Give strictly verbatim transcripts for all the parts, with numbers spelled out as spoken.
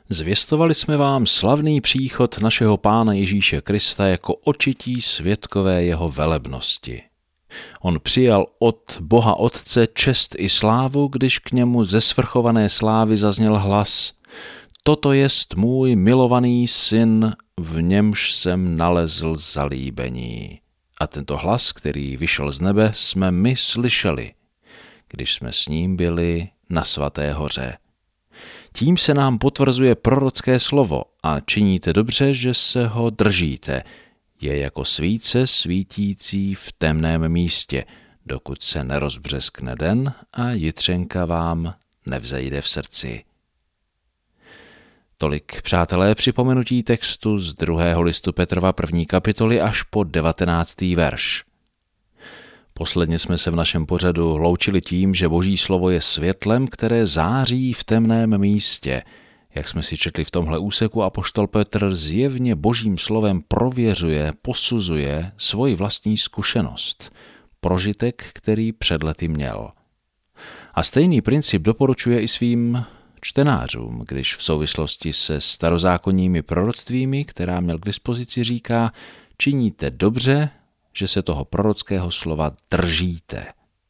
Zvěstovali jsme vám slavný příchod našeho Pána Ježíše Krista jako očití svědkové jeho velebnosti. On přijal od Boha Otce čest i slávu, když k němu ze svrchované slávy zazněl hlas: Toto jest můj milovaný syn, v němž jsem nalezl zalíbení. A tento hlas, který vyšel z nebe, jsme my slyšeli, když jsme s ním byli na Svaté hoře. Tím se nám potvrzuje prorocké slovo a činíte dobře, že se ho držíte. Je jako svíce svítící v temném místě, dokud se nerozbřeskne den a jitřenka vám nevzejde v srdci. Tolik, přátelé, připomenutí textu z druhého listu Petrova první kapitoly až po devatenáctý verš. Posledně jsme se v našem pořadu loučili tím, že Boží slovo je světlem, které září v temném místě. Jak jsme si četli v tomhle úseku, apoštol Petr zjevně Božím slovem prověřuje, posuzuje svoji vlastní zkušenost, prožitek, který před lety měl. A stejný princip doporučuje i svým čtenářům, když v souvislosti se starozákonními proroctvími, která měl k dispozici, říká: činíte dobře, že se toho prorockého slova držíte.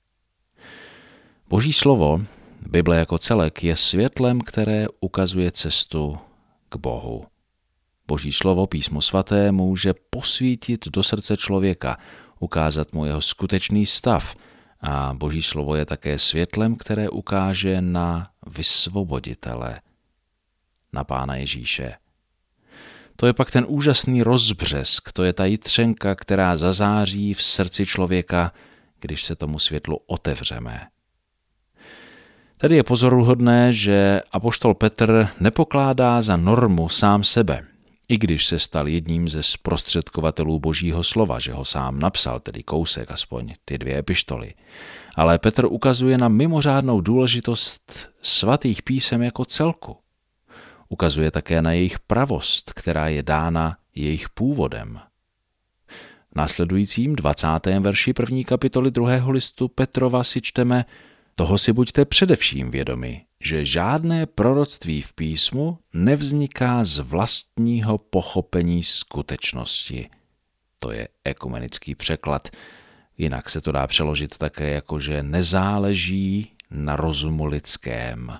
Boží slovo, Bible jako celek, je světlem, které ukazuje cestu k Bohu. Boží slovo, Písmo svaté, může posvítit do srdce člověka, ukázat mu jeho skutečný stav, a Boží slovo je také světlem, které ukáže na vysvoboditele, na Pána Ježíše. To je pak ten úžasný rozbřesk, to je ta jitřenka, která zazáří v srdci člověka, když se tomu světlu otevřeme. Tady je pozoruhodné, že apoštol Petr nepokládá za normu sám sebe, i když se stal jedním ze zprostředkovatelů Božího slova, že ho sám napsal, tedy kousek, aspoň ty dvě epištoly. Ale Petr ukazuje na mimořádnou důležitost svatých písem jako celku. Ukazuje také na jejich pravost, která je dána jejich původem. V následujícím dvacátém verši první kapitoly druhého listu Petrova si čteme: toho si buďte především vědomi, že žádné proroctví v písmu nevzniká z vlastního pochopení skutečnosti. To je ekumenický překlad. Jinak se to dá přeložit také jako, že nezáleží na rozumu lidském.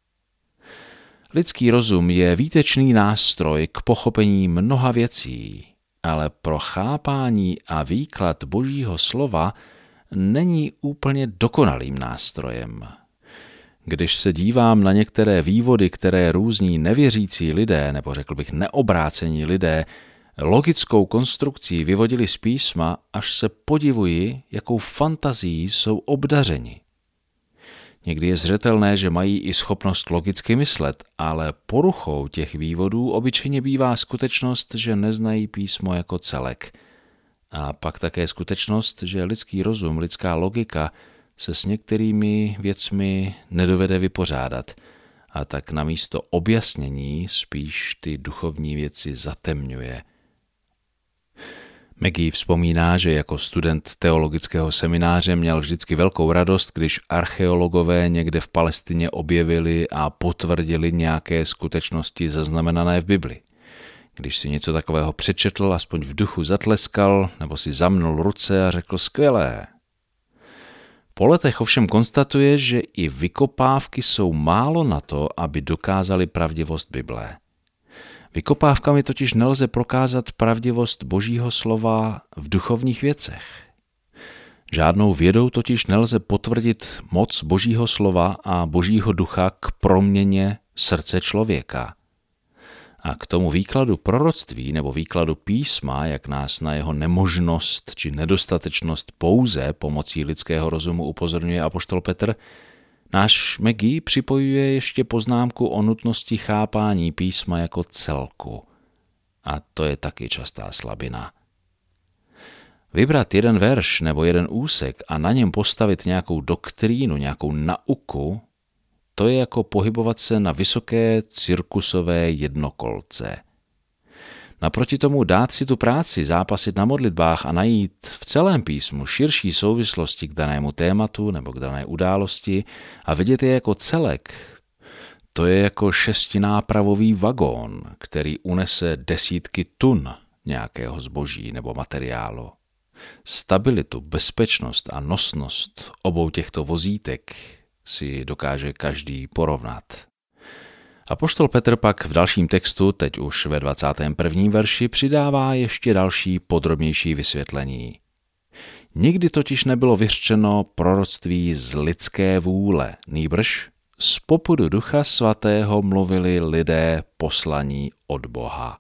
Lidský rozum je výtečný nástroj k pochopení mnoha věcí, ale pro chápání a výklad Božího slova není úplně dokonalým nástrojem. Když se dívám na některé vývody, které různí nevěřící lidé, nebo řekl bych neobrácení lidé, logickou konstrukcí vyvodili z písma, až se podivuji, jakou fantazií jsou obdařeni. Někdy je zřetelné, že mají i schopnost logicky myslet, ale poruchou těch vývodů obyčejně bývá skutečnost, že neznají písmo jako celek. A pak také skutečnost, že lidský rozum, lidská logika se s některými věcmi nedovede vypořádat a tak namísto objasnění spíš ty duchovní věci zatemňuje. Maggie vzpomíná, že jako student teologického semináře měl vždycky velkou radost, když archeologové někde v Palestině objevili a potvrdili nějaké skutečnosti zaznamenané v Bibli. Když si něco takového přečetl, aspoň v duchu zatleskal nebo si zamnul ruce a řekl: skvělé. Po letech ovšem konstatuje, že i vykopávky jsou málo na to, aby dokázali pravdivost Bible. Vykopávkami totiž nelze prokázat pravdivost Božího slova v duchovních věcech. Žádnou vědou totiž nelze potvrdit moc Božího slova a Božího ducha k proměně srdce člověka. A k tomu výkladu proroctví nebo výkladu písma, jak nás na jeho nemožnost či nedostatečnost pouze pomocí lidského rozumu upozorňuje apoštol Petr, náš Maggie připojuje ještě poznámku o nutnosti chápání písma jako celku. A to je taky častá slabina. Vybrat jeden verš nebo jeden úsek a na něm postavit nějakou doktrínu, nějakou nauku, to je jako pohybovat se na vysoké cirkusové jednokolce. Naproti tomu dát si tu práci, zápasit na modlitbách a najít v celém písmu širší souvislosti k danému tématu nebo k dané události a vidět je jako celek, To je jako šestinápravový vagón, který unese desítky tun nějakého zboží nebo materiálu. Stabilitu, bezpečnost a nosnost obou těchto vozítek si dokáže každý porovnat. Apoštol Petr pak v dalším textu, teď už ve dvacátém prvním verši, přidává ještě další podrobnější vysvětlení. Nikdy totiž nebylo vyřčeno proroctví z lidské vůle, nýbrž z popudu Ducha Svatého mluvili lidé poslaní od Boha.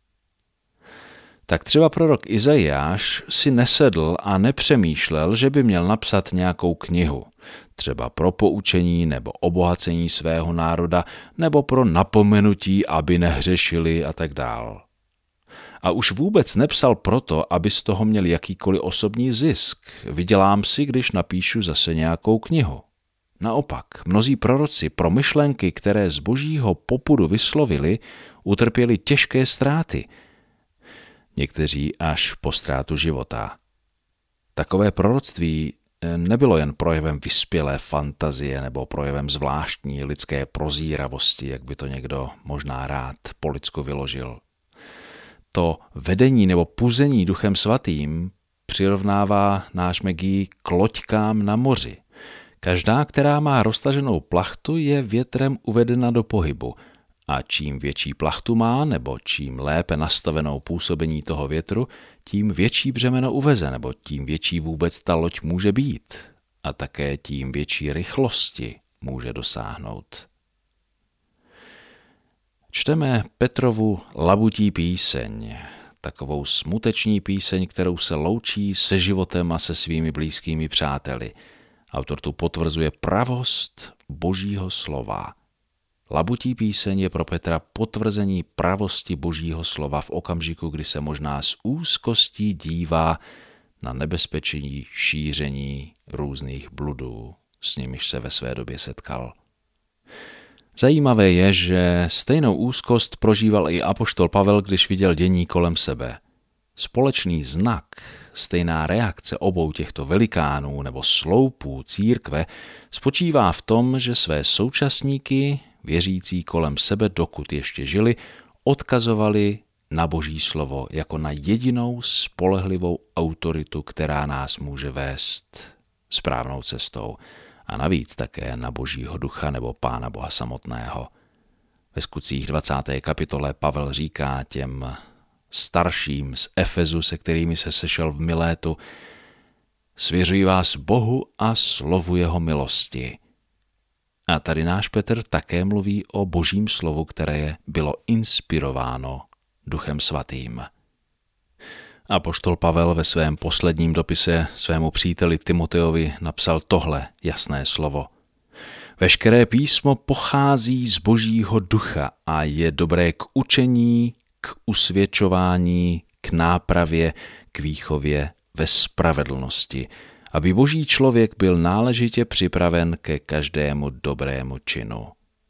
Tak třeba prorok Izajáš si nesedl a nepřemýšlel, že by měl napsat nějakou knihu, třeba pro poučení nebo obohacení svého národa, nebo pro napomenutí, aby nehřešili a tak dál. A už vůbec nepsal proto, aby z toho měl jakýkoliv osobní zisk. Vydělám si, když napíšu zase nějakou knihu. Naopak, mnozí proroci pro myšlenky, které z božího popudu vyslovili, utrpěli těžké ztráty, někteří až po ztrátu života. Takové proroctví nebylo jen projevem vyspělé fantazie nebo projevem zvláštní lidské prozíravosti, jak by to někdo možná rád po lidsku vyložil. To vedení nebo puzení Duchem Svatým přirovnává náš Megí k loďkám na moři. Každá, která má roztaženou plachtu, je větrem uvedena do pohybu. A čím větší plachtu má, nebo čím lépe nastavenou působení toho větru, tím větší břemeno uveze, nebo tím větší vůbec ta loď může být. A také tím větší rychlosti může dosáhnout. Čteme Petrovu labutí píseň, takovou smuteční píseň, kterou se loučí se životem a se svými blízkými přáteli. Autor tu potvrzuje pravost Božího slova. Labutí píseň je pro Petra potvrzení pravosti Božího slova v okamžiku, kdy se možná s úzkostí dívá na nebezpečí šíření různých bludů, s nimiž se ve své době setkal. Zajímavé je, že stejnou úzkost prožíval i apoštol Pavel, když viděl dění kolem sebe. Společný znak, stejná reakce obou těchto velikánů nebo sloupů církve spočívá v tom, že své současníky, věřící kolem sebe, dokud ještě žili, odkazovali na Boží slovo jako na jedinou spolehlivou autoritu, která nás může vést správnou cestou. A navíc také na Božího ducha nebo Pána Boha samotného. Ve Skutcích dvacáté kapitole Pavel říká těm starším z Efezu, se kterými se sešel v Milétu: svěřuji vás Bohu a slovu jeho milosti. A tady náš Petr také mluví o Božím slovu, které bylo inspirováno Duchem Svatým. Apoštol Pavel ve svém posledním dopise svému příteli Timoteovi napsal tohle jasné slovo. Veškeré písmo pochází z Božího ducha a je dobré k učení, k usvědčování, k nápravě, k výchově ve spravedlnosti, aby Boží člověk byl náležitě připraven ke každému dobrému činu.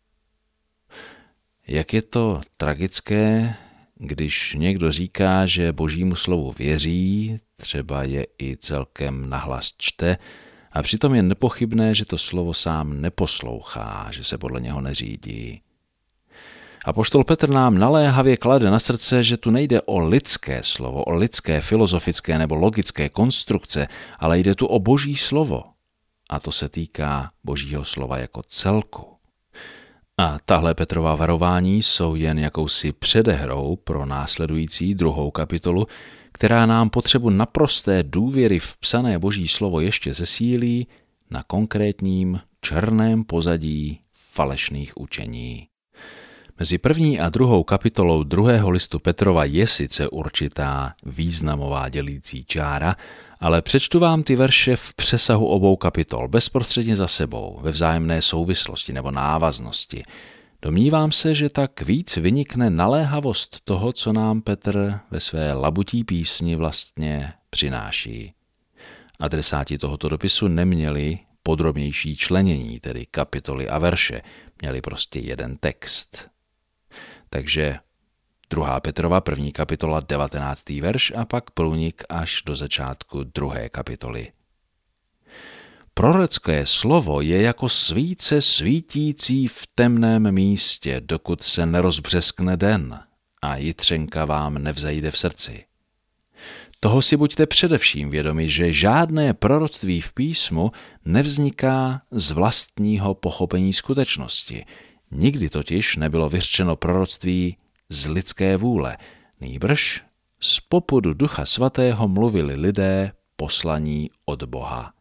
Jak je to tragické, když někdo říká, že Božímu slovu věří, třeba je i celkem nahlas čte, a přitom je nepochybné, že to slovo sám neposlouchá, že se podle něho neřídí. Apoštol Petr nám naléhavě klade na srdce, že tu nejde o lidské slovo, o lidské filozofické nebo logické konstrukce, ale jde tu o Boží slovo. A to se týká Božího slova jako celku. A tahle Petrova varování jsou jen jakousi předehrou pro následující druhou kapitolu, která nám potřebu naprosté důvěry v psané Boží slovo ještě zesílí na konkrétním černém pozadí falešných učení. Mezi první a druhou kapitolou druhého listu Petrova je sice určitá významová dělící čára, ale přečtu vám ty verše v přesahu obou kapitol, bezprostředně za sebou, ve vzájemné souvislosti nebo návaznosti. Domnívám se, že tak víc vynikne naléhavost toho, co nám Petr ve své labutí písni vlastně přináší. Adresáti tohoto dopisu neměli podrobnější členění, tedy kapitoly a verše, měli prostě jeden text. Takže druhá Petrova, první kapitola, devatenáctý verš a pak průnik až do začátku druhé kapitoly. Prorocké slovo je jako svíce svítící v temném místě, dokud se nerozbřeskne den a jitřenka vám nevzejde v srdci. Toho si buďte především vědomi, že žádné proroctví v písmu nevzniká z vlastního pochopení skutečnosti. Nikdy totiž nebylo vyřčeno proroctví z lidské vůle, nýbrž z popudu Ducha Svatého mluvili lidé poslaní od Boha.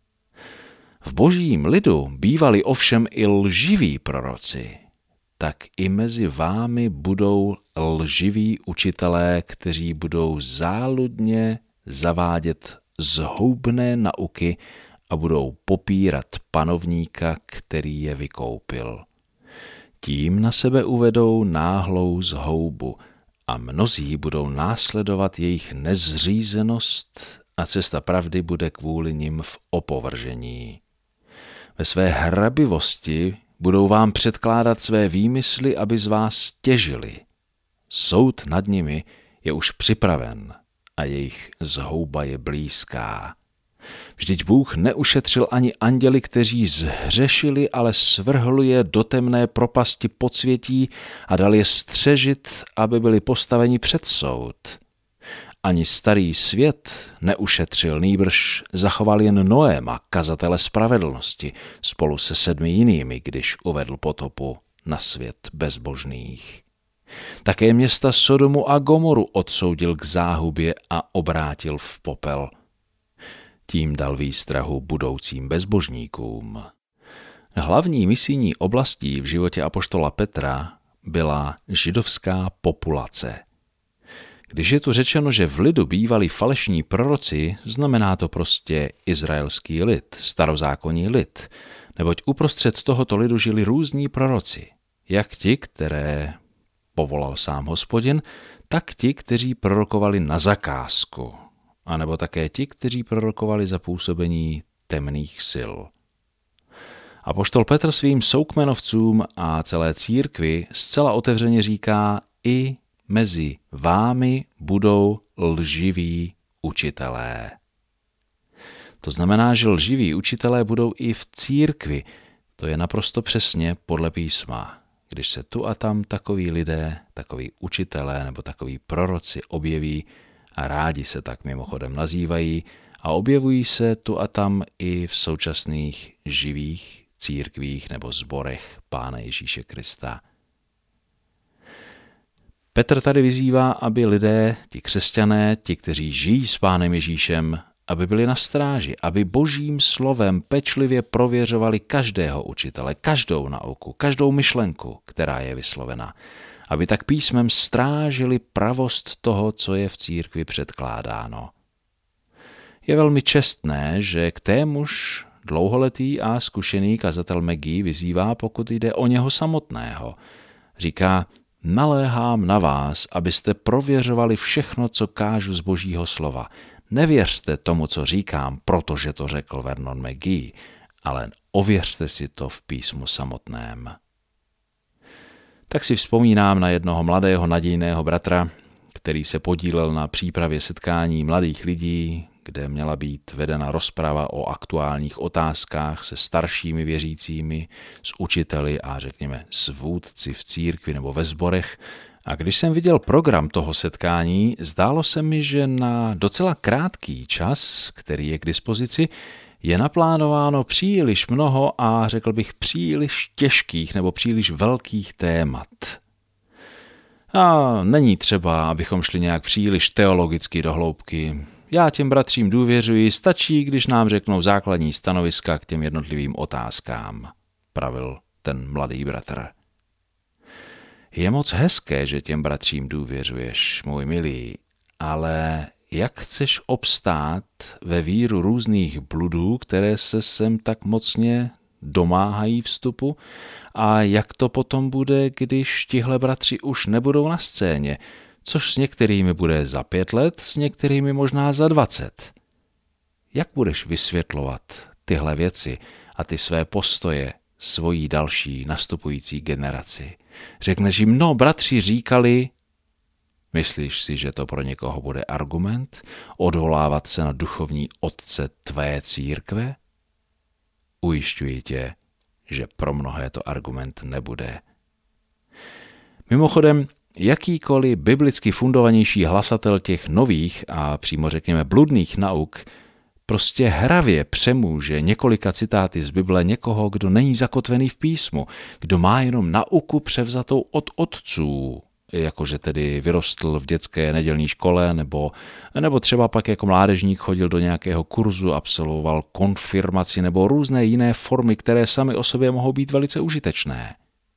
V božím lidu bývali ovšem i lživí proroci, tak i mezi vámi budou lživí učitelé, kteří budou záludně zavádět zhoubné nauky a budou popírat panovníka, který je vykoupil. Tím na sebe uvedou náhlou zhoubu a mnozí budou následovat jejich nezřízenost a cesta pravdy bude kvůli nim v opovržení. Ve své hrabivosti budou vám předkládat své výmysly, aby z vás těžili. Soud nad nimi je už připraven a jejich zhouba je blízká. Vždyť Bůh neušetřil ani anděli, kteří zhřešili, ale svrhl je do temné propasti podsvětí a dal je střežit, aby byli postaveni před soud. Ani starý svět neušetřil, nýbrž zachoval jen Noéma, kazatele spravedlnosti, spolu se sedmi jinými, když uvedl potopu na svět bezbožných. Také města Sodomu a Gomoru odsoudil k záhubě a obrátil v popel. Tím dal výstrahu budoucím bezbožníkům. Hlavní misijní oblastí v životě apoštola Petra byla židovská populace. Když je tu řečeno, že v lidu bývali falešní proroci, znamená to prostě izraelský lid, starozákonní lid, neboť uprostřed tohoto lidu žili různí proroci, jak ti, které povolal sám Hospodin, tak ti, kteří prorokovali na zakázku, anebo také ti, kteří prorokovali za působení temných sil. Apoštol Petr svým soukmenovcům a celé církvi zcela otevřeně říká: i mezi vámi budou lživí učitelé. To znamená, že lživí učitelé budou i v církvi. To je naprosto přesně podle písma. Když se tu a tam takoví lidé, takoví učitelé nebo takoví proroci objeví, a rádi se tak mimochodem nazývají, a objevují se tu a tam i v současných živých církvích nebo sborech Pána Ježíše Krista. Petr tady vyzývá, aby lidé, ti křesťané, ti, kteří žijí s Pánem Ježíšem, aby byli na stráži, aby božím slovem pečlivě prověřovali každého učitele, každou nauku, každou myšlenku, která je vyslovena, aby tak písmem strážili pravost toho, co je v církvi předkládáno. Je velmi čestné, že k témuž dlouholetý a zkušený kazatel McGee vyzývá, pokud jde o něho samotného. Říká: naléhám na vás, abyste prověřovali všechno, co kážu z božího slova. Nevěřte tomu, co říkám, protože to řekl Vernon McGee, ale ověřte si to v písmu samotném. Tak si vzpomínám na jednoho mladého nadějného bratra, který se podílel na přípravě setkání mladých lidí, kde měla být vedena rozprava o aktuálních otázkách se staršími věřícími, s učiteli a řekněme s vůdci v církvi nebo ve sborech. A když jsem viděl program toho setkání, zdálo se mi, že na docela krátký čas, který je k dispozici, je naplánováno příliš mnoho a řekl bych příliš těžkých nebo příliš velkých témat. A není třeba, abychom šli nějak příliš teologicky do hloubky. Já těm bratřím důvěřuji, stačí, když nám řeknou základní stanoviska k těm jednotlivým otázkám, pravil ten mladý bratr. Je moc hezké, že těm bratřím důvěřuješ, můj milý, ale jak chceš obstát ve víru různých bludů, které se sem tak mocně domáhají vstupu, a jak to potom bude, když tihle bratři už nebudou na scéně, což s některými bude za pět let, s některými možná za dvacet. Jak budeš vysvětlovat tyhle věci a ty své postoje svojí další nastupující generaci? Řekneš jim: no, bratři říkali. Myslíš si, že to pro někoho bude argument? Odvolávat se na duchovní otce tvé církve? ujišťuji tě, že pro mnohé to argument nebude. Mimochodem, jakýkoliv biblicky fundovanější hlasatel těch nových a přímo řekněme bludných nauk prostě hravě přemůže několika citáty z Bible někoho, kdo není zakotvený v písmu, kdo má jenom nauku převzatou od otců, jakože tedy vyrostl v dětské nedělní škole, nebo, nebo třeba pak jako mládežník chodil do nějakého kurzu, absolvoval konfirmaci nebo různé jiné formy, které samy o sobě mohou být velice užitečné.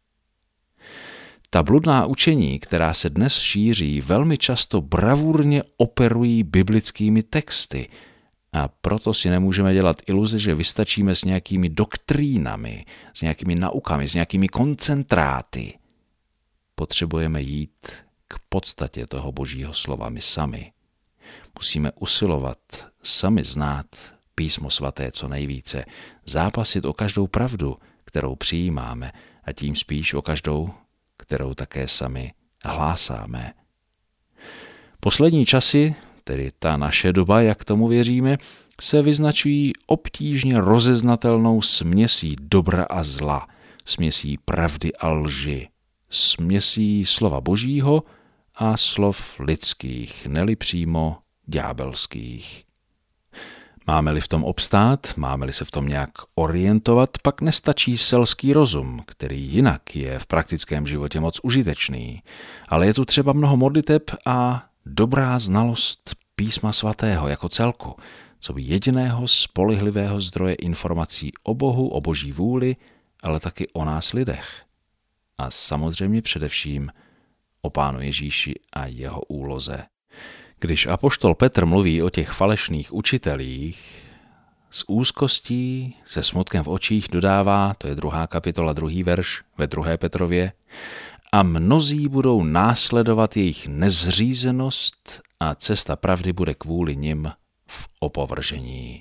Ta bludná učení, která se dnes šíří, velmi často bravurně operují biblickými texty a proto si nemůžeme dělat iluze, že vystačíme s nějakými doktrínami, s nějakými naukami, s nějakými koncentráty. Potřebujeme jít k podstatě toho Božího slova my sami. Musíme usilovat sami znát Písmo svaté co nejvíce, zápasit o každou pravdu, kterou přijímáme, a tím spíš o každou, kterou také sami hlásáme. Poslední časy, tedy ta naše doba, jak tomu věříme, se vyznačují obtížně rozeznatelnou směsí dobra a zla, směsí pravdy a lži, směsí slova Božího a slov lidských, neli přímo ďábelských. Máme-li v tom obstát, máme-li se v tom nějak orientovat, pak nestačí selský rozum, který jinak je v praktickém životě moc užitečný, ale je tu třeba mnoho modliteb a dobrá znalost Písma svatého jako celku, co by jediného spolehlivého zdroje informací o Bohu, o Boží vůli, ale taky o nás lidech. A samozřejmě především o Pánu Ježíši a jeho úloze. Když apoštol Petr mluví o těch falešných učitelích, s úzkostí, se smutkem v očích dodává, to je druhá kapitola, druhý verš ve druhé Petrově, a mnozí budou následovat jejich nezřízenost a cesta pravdy bude kvůli nim v opovržení.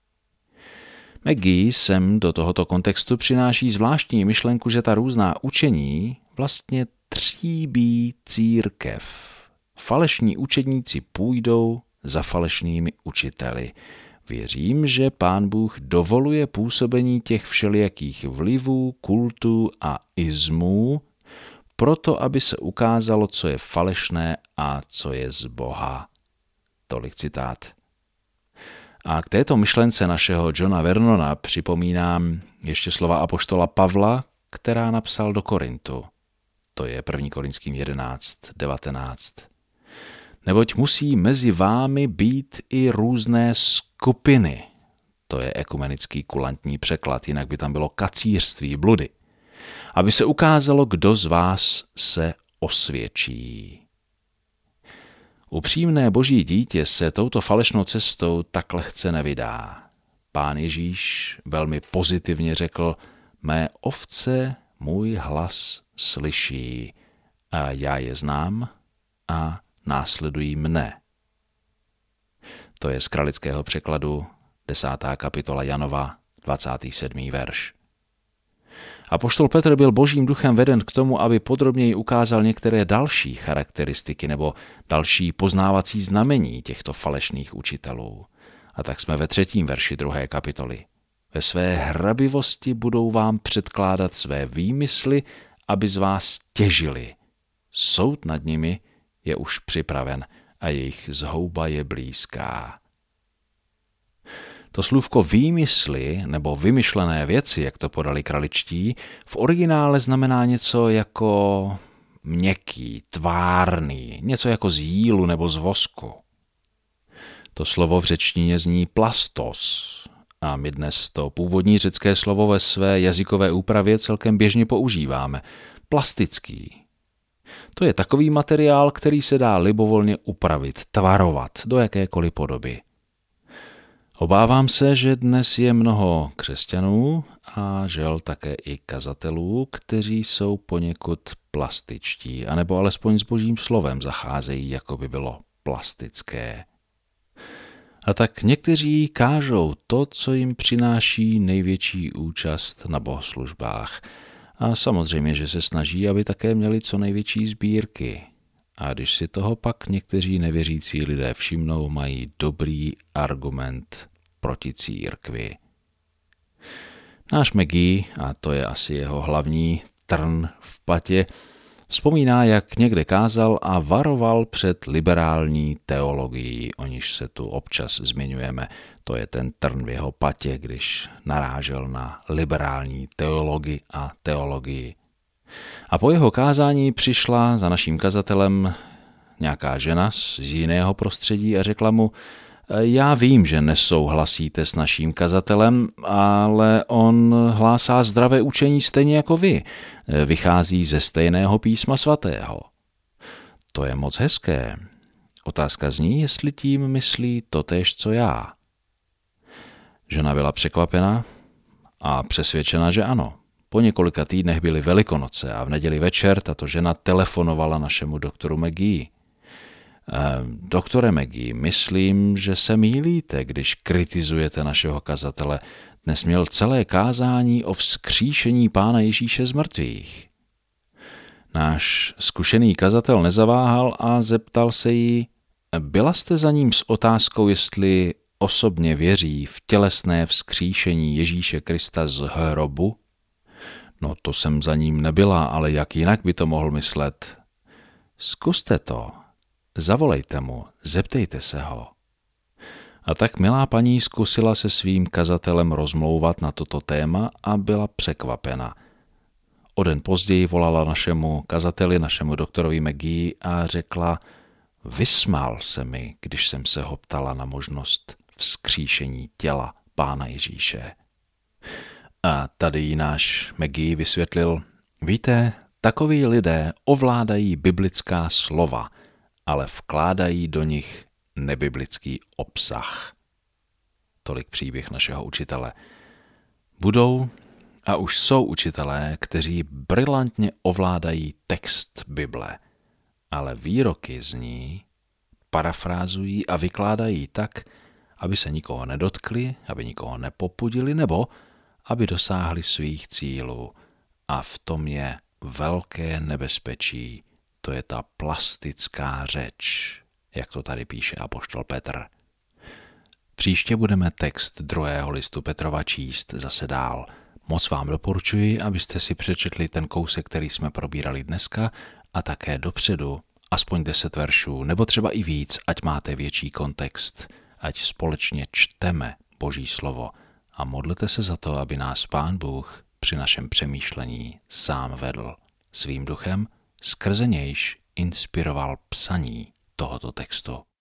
McGee sem do tohoto kontextu přináší zvláštní myšlenku, že ta různá učení vlastně tříbí církev. Falešní učedníci půjdou za falešnými učiteli. Věřím, že Pán Bůh dovoluje působení těch všelijakých vlivů, kultů a izmů, proto aby se ukázalo, co je falešné a co je z Boha. Tolik citát. A k této myšlence našeho Johna Vernona připomínám ještě slova apoštola Pavla, která napsal do Korintu. To je první Korinským jedenáct devatenáct. Neboť musí mezi vámi být i různé skupiny. To je ekumenický kulantní překlad, jinak by tam bylo kacířství, bludy. Aby se ukázalo, kdo z vás se osvědčí. Upřímné Boží dítě se touto falešnou cestou tak lehce nevydá. Pán Ježíš velmi pozitivně řekl, mé ovce můj hlas slyší a já je znám a následují mne. To je z kralického překladu desátá kapitola Janova, dvacátý sedmý verš. Apoštol Petr byl Božím duchem veden k tomu, aby podrobněji ukázal některé další charakteristiky nebo další poznávací znamení těchto falešných učitelů. A tak jsme ve třetím verši druhé kapitoly. Ve své hrabivosti budou vám předkládat své výmysly, aby z vás těžili. Soud nad nimi je už připraven a jejich zhouba je blízká. To slůvko výmysly nebo vymyšlené věci, jak to podali kraličtí, v originále znamená něco jako měkký, tvárný, něco jako z jílu nebo z vosku. To slovo v řečtině zní plastos a my dnes to původní řecké slovo ve své jazykové úpravě celkem běžně používáme. Plastický. To je takový materiál, který se dá libovolně upravit, tvarovat do jakékoliv podoby. Obávám se, že dnes je mnoho křesťanů a žel také i kazatelů, kteří jsou poněkud plastičtí, anebo alespoň s Božím slovem zacházejí, jako by bylo plastické. A tak někteří kážou to, co jim přináší největší účast na bohoslužbách. A samozřejmě, že se snaží, aby také měli co největší sbírky. A když si toho pak někteří nevěřící lidé všimnou, mají dobrý argument proti církvi. Náš McGee, a to je asi jeho hlavní trn v patě, vzpomíná, jak někde kázal a varoval před liberální teologií, o níž se tu občas zmiňujeme. To je ten trn v jeho patě, když narážel na liberální teologii a teologii. A po jeho kázání přišla za naším kazatelem nějaká žena z jiného prostředí a řekla mu: já vím, že nesouhlasíte s naším kazatelem, ale on hlásá zdravé učení stejně jako vy. Vychází ze stejného písma svatého. To je moc hezké. Otázka zní, jestli tím myslí totéž, co já. Žena byla překvapena a přesvědčena, že ano. Po několika týdnech byly Velikonoce a v neděli večer tato žena telefonovala našemu doktoru McGee. Doktore McGee, myslím, že se mýlíte, když kritizujete našeho kazatele. Dnes měl celé kázání o vzkříšení Pána Ježíše z mrtvých. Náš zkušený kazatel nezaváhal a zeptal se jí: byla jste za ním s otázkou, jestli osobně věří v tělesné vzkříšení Ježíše Krista z hrobu? No to jsem za ním nebyla, ale jak jinak by to mohl myslet? Zkuste to. Zavolejte mu, zeptejte se ho. A tak milá paní zkusila se svým kazatelem rozmlouvat na toto téma a byla překvapena. O den později volala našemu kazateli, našemu doktorovi McGee a řekla: vysmál se mi, když jsem se ho ptala na možnost vzkříšení těla Pána Ježíše. A tady jí náš McGee vysvětlil: víte, takoví lidé ovládají biblická slova, ale vkládají do nich nebiblický obsah. Tolik příběh našeho učitele. Budou a už jsou učitelé, kteří brilantně ovládají text Bible, ale výroky z ní parafrázují a vykládají tak, aby se nikoho nedotkli, aby nikoho nepopudili nebo aby dosáhli svých cílů. A v tom je velké nebezpečí. To je ta plastická řeč, jak to tady píše apoštol Petr. Příště budeme text druhého listu Petrova číst zase dál. Moc vám doporučuji, abyste si přečetli ten kousek, který jsme probírali dneska, a také dopředu aspoň deset veršů, nebo třeba i víc, ať máte větší kontext, ať společně čteme Boží slovo a modlete se za to, aby nás Pán Bůh při našem přemýšlení sám vedl svým duchem, skrze nějž inspiroval psaní tohoto textu.